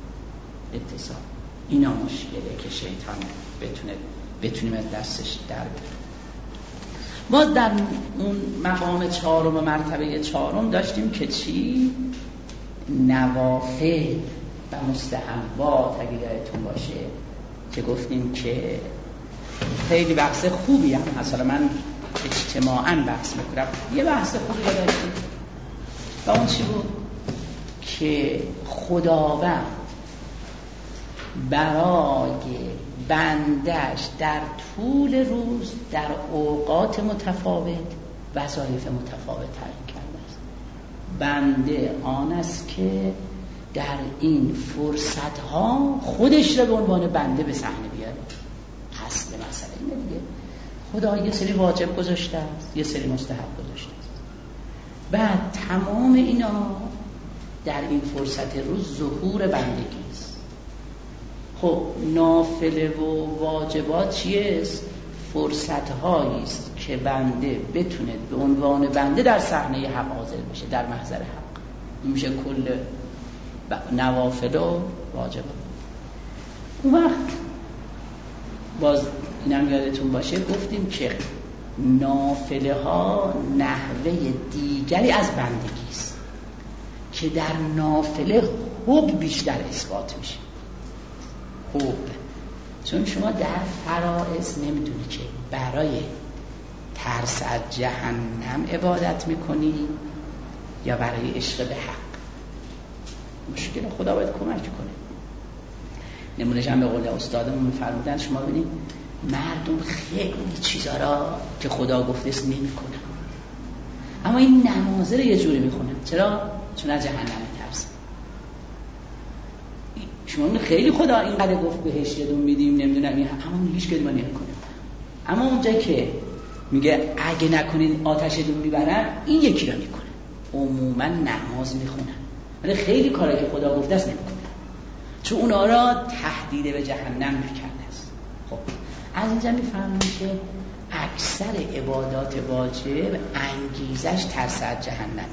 اینا مشکله که شیطان بتونیم از دستش در بیاریم. باز در اون مقام 4 و مرتبه 4 داشتیم که چی؟ نوافل و مستحبات. اگه یادتون باشه که گفتیم که خیلی بحث خوبی هم اصلا من اجتماعاً بحث میکنم. یه بحث خوبی داشتیم و اون چی بود؟ که خداوند برای بندش در طول روز در اوقات متفاوت وظایف متفاوت تعیین کرده است. بنده آن است که در این فرصت ها خودش رو به عنوان بنده به صحنه بیاره. اصل مسئله اینه دیگه. خدا یه سری واجب گذاشته است، یه سری مستحب گذاشته است. بعد تمام اینا در این فرصت روز ظهور بندگی است. خب نافله و واجبات چیست؟ فرصت هایی است که بنده بتونه به عنوان بنده در صحنه حق حاضر بشه، در محضر حق. میشه کل نوافل و واجبات. اون وقت باز اینم یادتون باشه گفتیم که نافله ها نحوه دیگری از بندگی است که در نافله حب بیشتر اثبات میشه. حب، چون شما در فرائض نمیدونی که برای ترس از جهنم عبادت میکنی یا برای عشق به حق. مشکل خدا باید کمک کنه. نمونهش هم به قول استادمون میفرمودن شما ببینید مردم خیلی چیزا را که خدا گفته است نمیکنن، اما این نمازه رو یه جوری میخونن. چرا؟ چون از جهنم میترسن. شما خیلی خدا اینقدر گفت بهش یه دون میدیم نمیدونم این، اما هیچ کدوم نمیکنه. اما اونجا که میگه اگه نکنین آتش دون میبرن، این یکی رو میکنه. عموما نماز میخونن ولی خیلی کارا که خدا گفته است نمیکنن، چون اونا را تهدید به جهنم نکرده است. خب از اینجا میفهمیم که اکثر عبادات واجب انگیزش ترس از جهنمه،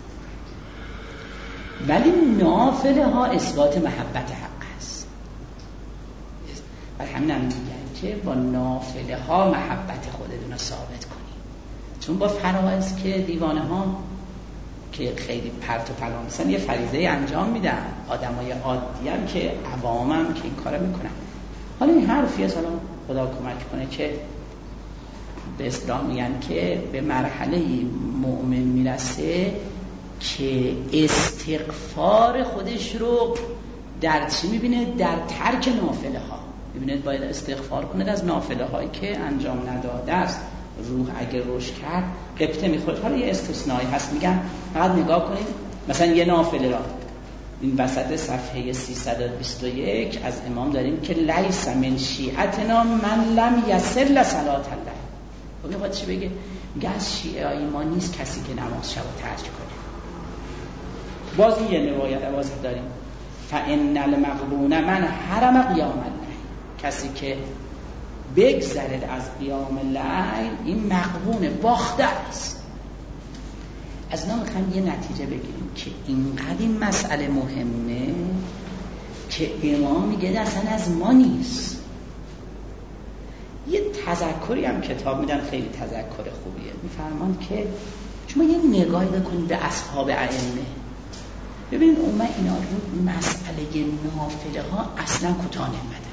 ولی نافله ها اثبات محبت حق است. برای همین هم میگن که با نافله ها محبت خودتون رو ثابت کنید، چون با فرائض که دیوانه ها که خیلی پرت و پلا مثلا یه فریضه انجام میدن، آدمای عادی هم که عوام هم که این کارو میکنن. حالا این حرفیه سلام خدا کمک کنه که به اصطلاح میگن که به مرحله مؤمن میرسه که استغفار خودش رو در چی میبینه؟ در ترک نافله ها. میبینه باید استغفار کنه از نافله هایی که انجام نداده است. روح اگه روش کرد قبطه میخوره. حالا یه استثنایی هست، میگن فقط نگاه کنید مثلا یه نافله را این وسط صفحه 321 از امام داریم که لیس من شیعتنا من لم یصل صلات الله. خب میخواد چی بگه؟ میگه از شیعه ما نیست کسی که نماز شب ترک کنه. باز یه روایت باز داریم فان المغبون من حرم قیام الله، کسی که بگذرد از قیام لیل این مغبون باخته است. از اینا میخوایم یه نتیجه بگیریم که اینقدر این مسئله مهمه که امام میگه اصلا از ما نیست. یه تذکری هم کتاب میدن، خیلی تذکر خوبیه. میفرمان که شما یه نگاهی بکنید به اصحاب ائمه، ببینید اینا رو مسئله نافله ها اصلا کوتاه نمیدن.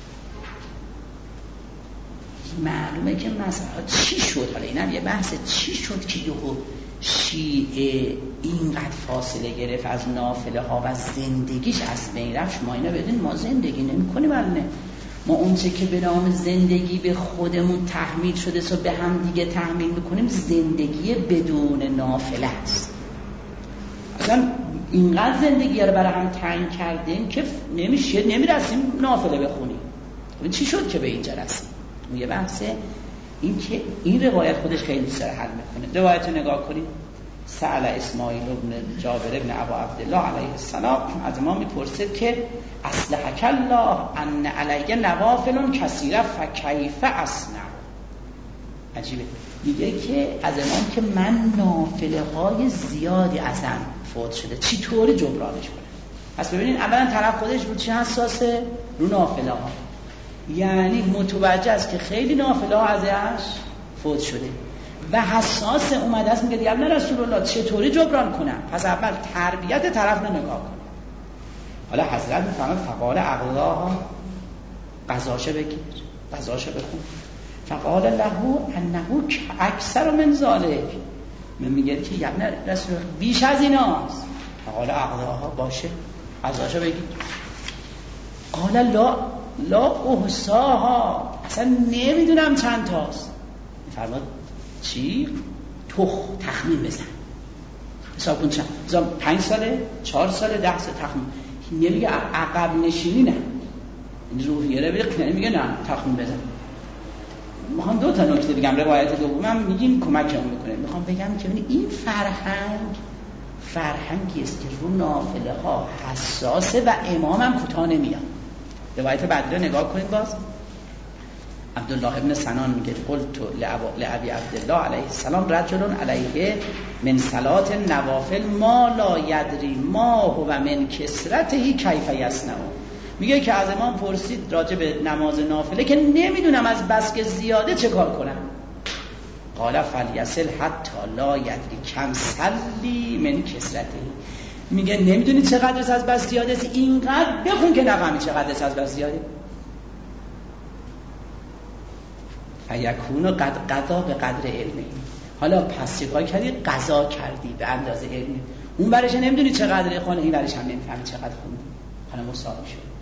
معلومه که مسئله چی شد، حالا اینم یه بحث چی شد که یهو شیعه اینقدر فاصله گرفت از نافله ها و زندگیش از بین رفت. شما اینا بدین ما زندگی نمی کنیم، بلنه ما اونچه که به نام زندگی به خودمون تحمیل شده سو به هم دیگه تحمیل میکنیم زندگی بدون نافله است. اصلا اینقدر زندگی رو برای هم تعیین کردیم که نمیرسیم نافله بخونیم. چی شد که به اینجا رسیم؟ یه بحثه این که این روایت خودش خیلی صراحت میکنه. روایت رو نگاه کنید. سأل اسماعیل ابن جابر ابن ابو عبدالله علیه السلام از ما میپرسید که اصلحک الله ان علیه نوافل کثیره فکیف اصنع. عجیبه، میگه که از امام که من نافله های زیادی ازم فوت شده، چی طوری جبرانش کنه؟ پس ببینید اولا طرف خودش رو چی حساسه؟ رو نافله ها، یعنی متوجه است که خیلی نافله ها ازش فوت شده و حساس اومده است میگه ابن رسول الله چطوری جبران کنم؟ پس اول تربیت طرف رو نگاه کن. حالا حضرت میفرماد فقال اقلاها قضاشه بگیر، قضاشه بخون. فقال له انه اکثر من ذلک، میگه که ابن رسول الله بیش از ایناست. فقال اقلاها باشه قضاشه بگیر. قال لا احصاها، اصلا نمیدونم چند تاست. میفرماد چی؟ تخمین بزن. حساب کن چند 5 ساله 4 ساله 10 سال تخمین نمیگه عقب نشینی نه این روحیه رو بگه نمیگه نه تخمین بزن. میخوام 2 تا نکته بگم. روایت دومم میگیم کمکمون میکنه. میخوام بگم که این فرهنگی است که رو نافله ها حساسه و امام هم کوتاه نمیاد. روایت بعدی رو نگاه کنید. باز عبدالله ابن سنان میگه قلت لابی عبدالله علیه السلام رجل علیه من صلات النوافل ما لا یدری ما هو من کثرته کیف یصنع. میگه که از امام پرسید راجع به نماز نافله که نمیدونم از بس که زیاده چه کار کنم. قال فلیصل حتی لا یدری کم صلی من کثرته. میگه نمیدونی چقدر از بس زیاده است، اینقدر بخون که نفهمی چقدر از بس زیاده. فیکون قد قضا به قدر علمی. حالا پس چیکار کردی؟ قضا کردی به اندازه علمی. اون برش نمیدونی چقدر خونه، این برش هم نمیفهمی چقدر خوندی. حالا مساوی شد.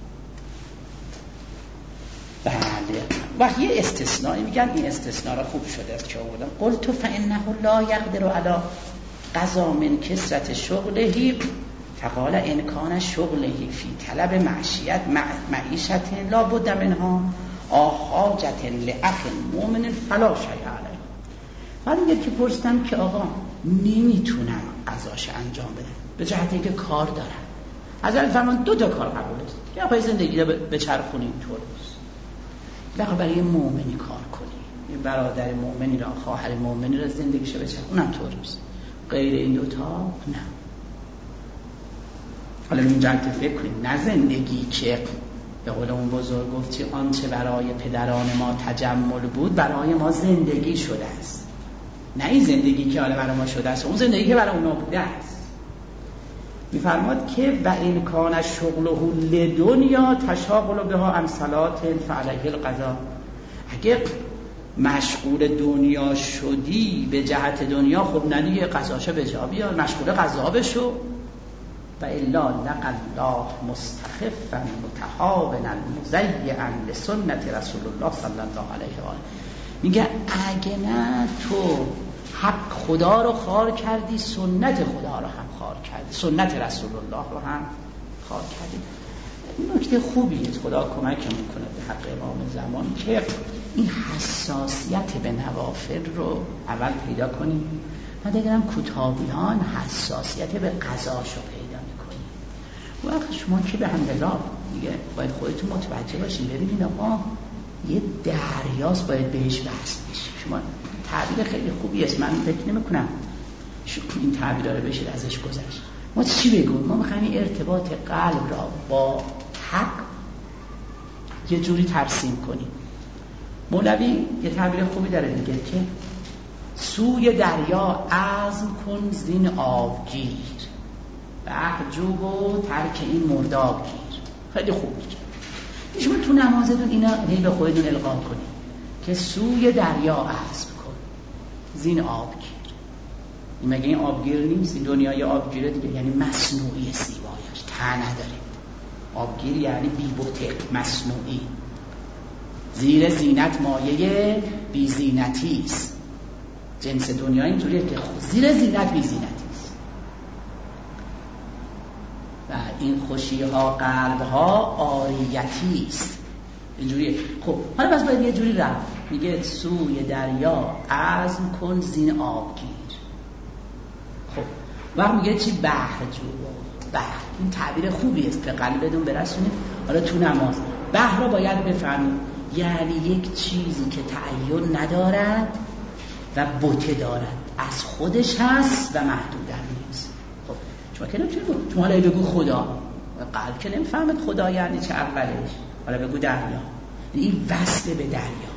بله. و یه استثنایی میگن این استثناء را خوب شده است که آوردم. قلت فانه لا یقدر علی قضا من کثرت شغله. فقال ان کان شغله فی طلب معیشت لا بد منها حاجت لاخ مؤمن فلا شیء علیه. بعد میگه که پرسیدم که آقا نمیتونم قضاش انجام بدم به جهت اینکه کار دارم. حضرت فرمان 2 تا کار قبول است. یا پای زندگی رو به چرخونی اینطور است. لکه برای مؤمنی کار کنی، یه برادر مؤمنی را، خواهر مؤمنی را زندگیشو بچرخونی، اونم طور است. غیر این 2 تا نه. حالا اینجا فکر کنید، نه زندگی که به قول اون بزرگ گفتی آنچه برای پدران ما تجمل بود برای ما زندگی شده است. نه این زندگی که حالا برای ما شده است، اون زندگی که برای اونا بوده است. میفرماد که و این کان شغله لدنیا تشاغل بها عن صلات فعلیه القضا. اگه مشغول دنیا شدی به جهت دنیا، خب ندیگه قضاشو به جا بیار، مشغول قضا بشو. و الا لقى الله مستخفا متهاونا مزیعا لسنت رسول الله صلی الله علیه و آله. میگه اگه نه تو حق خدا رو خوار کردی، سنت خدا رو هم خوار کردی، سنت رسول الله رو هم خوار کردی. نکته خوبیه، خدا کمک میکنه به حق امام زمان که این حساسیت به نوافل رو اول پیدا کنیم. من دیدم کتابیان حساسیت به قضاشو پیدا میکنیم. وقت شما که به الحمدلله دیگه باید خودتون متوجه باشین. ببینید آقا یه دریاست باید بهش وصل بشی. شما تعبیر خیلی خوبی است، من فکر نمی‌کنم این تعبیر رو بشه ازش گذشت. ما چی بگویم؟ ما می‌خوایم ارتباط قلب را با حق یه جوری ترسیم کنیم. مولوی یه تعبیر خوبی داره دیگه که سوی دریا عزم کن زین آبگیر، بحر جوب و ترک این مرداب گیر. خیلی خوب میگه. شما تو نمازتون اینا به خودتون القا کنید که سوی دریا عزم کن زین آبگیر. این مگه این آبگیر نیست؟ این دنیای آبگیره دیگه، یعنی مصنوعی زیبایش ته نداره. آبگیر یعنی بی‌بوته، مصنوعی. زیر زینت مایه بی زینتی است. جنس دنیا اینجوریه که زیر زینت بی زینتی است. و این خوشی ها قلب ها عاریتی است. اینجوریه. خب حالا بس باید یه جوری رفت. میگه سوی دریا عزم کن زین آبگیر. خب وقت میگه چی؟ بحر جو. بحر این تعبیر خوبی است که قلبتون برسونید. حالا تو نماز بحر رو باید بفهمید، یعنی یک چیزی که تعین ندارد و بوته دارد، از خودش هست و محدود نیست. خب شما که نمیتونید شما حالا بگو خدا، قلب که نمیفهمد خدا یعنی چه اولش. حالا بگو دریا، این وصل به دریا.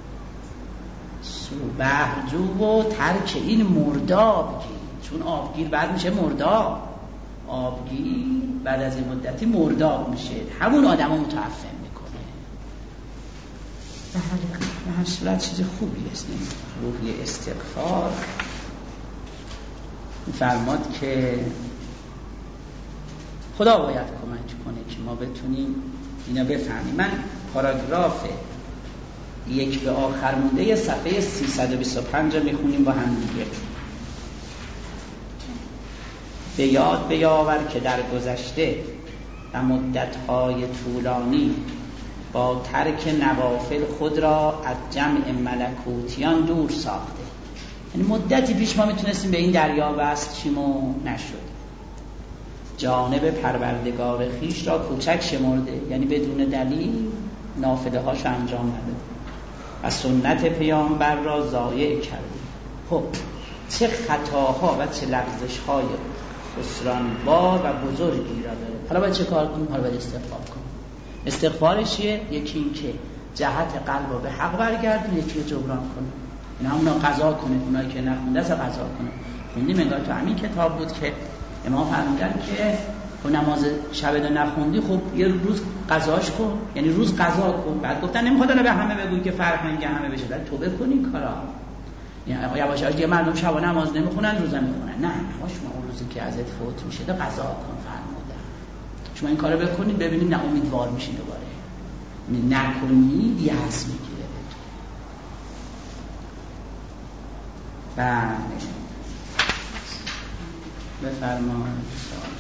سو بحر جو و ترک این مرداب گیر. چون آبگیر بعد میشه مرداب. آبگیر بعد از این مدتی مرداب میشه، همون آدم رو متعفن میکنه. به هر صورت چیز خوبی است. روحی استغفار میفرماد که خدا باید کمک کنه که ما بتونیم اینا بفهمیم. من پاراگراف 1 به آخر مونده صفحه 325 رو میخونیم با هم دیگه. به یاد بیاور که در گذشته و مدت‌های طولانی با ترک نوافل خود را از جمع ملکوتیان دور ساخته. یعنی مدتی پیش ما میتونستیم به این دریا وصل شیم و نشد. جانب پروردگار خیش را کوچک شمرده، یعنی بدون دلیل نافله هاش انجام نداده و سنت پیامبر را ضایع کرده. خب چه خطاها و چه لغزش‌های خسران‌بار و بزرگی را داره. حالا باید چه کار کنیم؟ حالا باید استغفار کنیم. استغفارش چیه؟ یکی این که جهت قلب رو به حق برگردونه، یکی رو جبران کنه. این همونا قضا کنه، اونایی که نخونده از قضا کنه. خوندیم انگار تو همین کتاب بود که امام فرمودن که تو نماز شب رو نخوندی، خب یه روز قضاش کن، یعنی روز قضا کن. بعد گفتن نمیخواد الان به همه بگوی که فرهنگ همه بشه، ولی توبه کنین کارا. یعنی یواش یواش دیگه مردم شب نماز نمیخونن، روزا میخونن. نه شما اون روزی که ازت فوت میشه ده قضا کن فرمودن. شما این کارو بکنید ببینید نه امیدوار میشین دوباره. نکنید یأس میگیره. بله بفرمایید.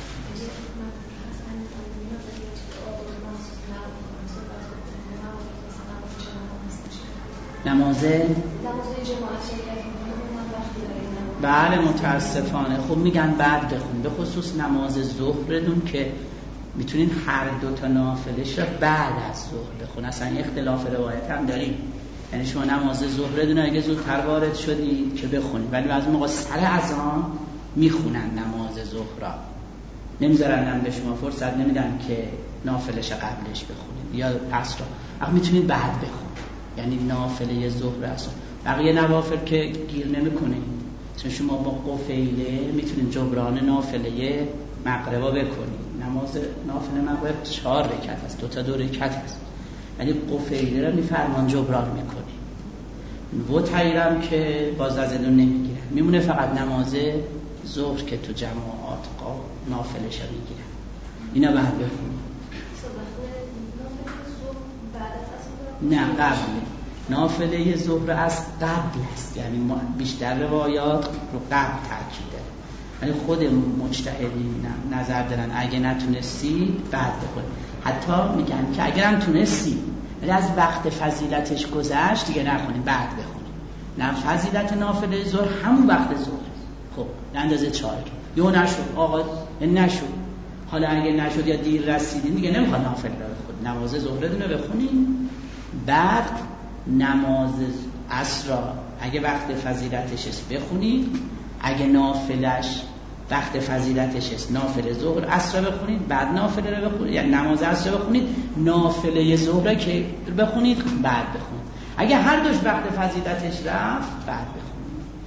نماز بله متاسفانه خب میگن بعد بخون، به خصوص نماز ظهردون که میتونین هر دو تا نافلش را بعد از ظهر بخون. اصلا اختلاف روایت هم داریم، یعنی شما نماز ظهردون اگه زودتر وارد شدید که بخونید، ولی از موقع سر اذان میخونن نماز ظهر را، نمیذارن به شما فرصت نمیدن که نافلش قبلش بخونید یا عصر را. میتونید بعد بخونید، یعنی نافله ظهر عصر. بقیه نوافل که گیر نمیکنه، چون شما با قفیله میتونید جبران نافله مغرب بکنید. نماز نافله مغرب 4 رکعت است، 2 تا 2 رکعت است، یعنی قفیله را میفرمان جبران میکنید. و تایرم که باز از اون نمیگیرن، میمونه فقط نماز ظهر که تو جماعات نافلش رو میگیرن. اینا بعد بخونید. نه قبل نافله ظهر از قبل است، یعنی بیشتر روایات رو قبل تاکید داره، یعنی خود مجتهدین نظر دارن اگه نتونستی بعد بخونید. حتی میگن که اگر هم تونستی ولی از وقت فضیلتش گذشت دیگه نخونید، بعد بخونید. نه فضیلت نافله ظهر همون وقت ظهر. خب اندازه 4 یو نشد آقا نشد، حالا اگه نشد یا دیر رسیدین دیگه نمیخواد نافله رو بخونید، نماز ظهرتون رو بخونید. بعد نماز عصر اگه وقت فضیلتش است بخونید، اگه نافلش وقت فضیلتش است نافله ظهر عصر بخونید، بعد نافله رو بخونید، یعنی نماز عصر بخونید، نافله ظهر که بخونید بعد بخونید. اگه هر دوش وقت فضیلتش رفت بعد بخونید.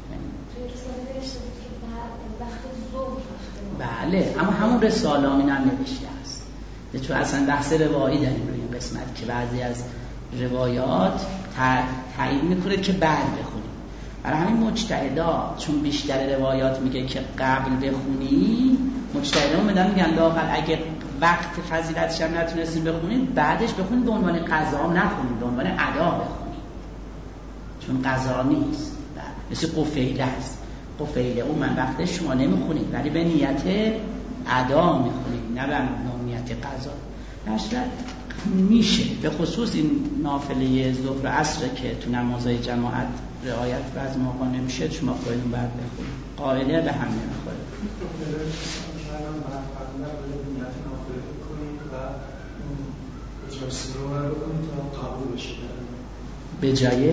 بله اما همون رساله هم نوشته است، چون اصلا بحث روایی داریم روی این قسمت که بعضی از روایات تعیین میکنه که بعد بخونی. برای همین مجتهدا چون بیشتر روایات میگه که قبل بخونی، مجتهدا میگن لااقل اگه وقت فضیلتش هم نتونستین بخونید بعدش بخونید، به عنوان قضا نخونید، به عنوان ادا بخونید، چون قضا نیست. مثل قفیله است، قفیله اون من وقتش شما نمیخونید ولی به نیت ادا میخونید، نه به نیت قضا. نشد میشه به خصوص این نافله ظهر و عصر که تو نمازهای جماعت رعایت بعضی موقع نمیشه، شما خودتون بعد بخونید، قاعده به هم نمیخوره. به جای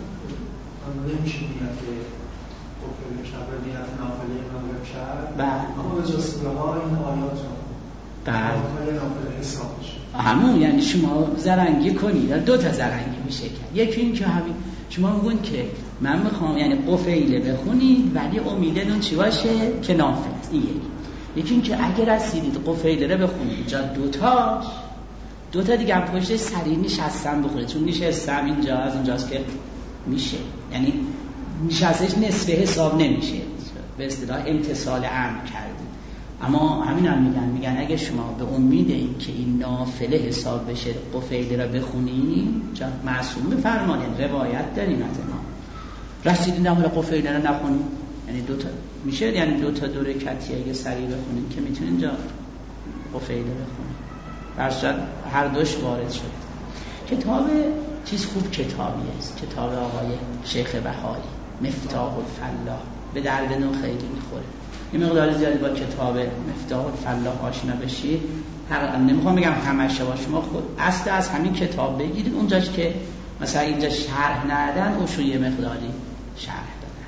همون یعنی شما زرنگی کنید، 2 تا زرنگی میشه کرد. یکی این که همین شما میگون که من میخوام یعنی قفیله بخونید ولی امیدتون چی باشه که نافله است، این یکی این که اگر رسیدید قفیله رو بخونید جا 2 تا دیگه هم پشت سریع نشستن بخونید، چون نشستم اینجا از اونجاست که میشه، یعنی نشستش نصف حساب نمیشه، به اصطلاح امتصال امر کردید. اما همین هم میگن اگه شما به امید این که این نافله حساب بشه قفیله را بخونید، چون معصوم بفرمانید روایت داریم از ما رسیدین نمال قفیله را نخونید، یعنی 2 تا میشه یعنی 2 تا 2 رکعتی اگه سریع بخونین که میتونین اینجا قفیله بخونین برشت هر دوش وارد شد. کتاب چیز خوب کتابی است، کتاب آقای شیخ بهایی مفتاح الفلاح به درد نو خیلی میخوره. یه مقدار زیادی با کتاب مفتاح الفلاح آشنا بشید. نمیخوام بگم همش با شما خود اصل از همین کتاب بگیرید، اونجاش که مثلا اینجا شرح ندادن اوشو یه مقداری شرح دادن.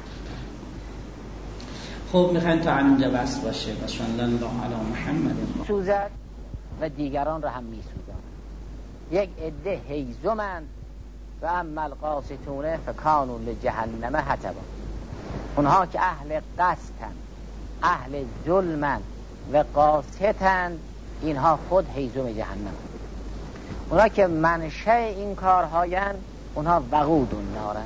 خب میخواین تا همینجا بس باشه. صلی الله علی محمد. سوزد و دیگران را هم میسوزند. یک عده هیزمند و اما القاسطون فکانوا لجهنم حطبا. اونها که اهل قسطن، اهل ظلمن و قاسطن، اینها خود هیزم جهنم. اونها که منشأ این کارهاین، اونها وقود النارن.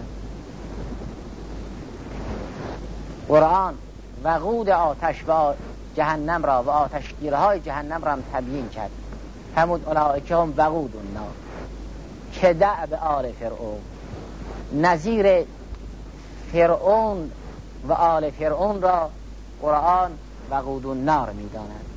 قرآن وقود آتش و جهنم را و آتشگیرهای جهنم را هم تبیین کرد. همون اولئک هم وقود النار که دأب آل فرعون، نظیر فرعون و آل فرعون را قرآن وقود النار می‌داند.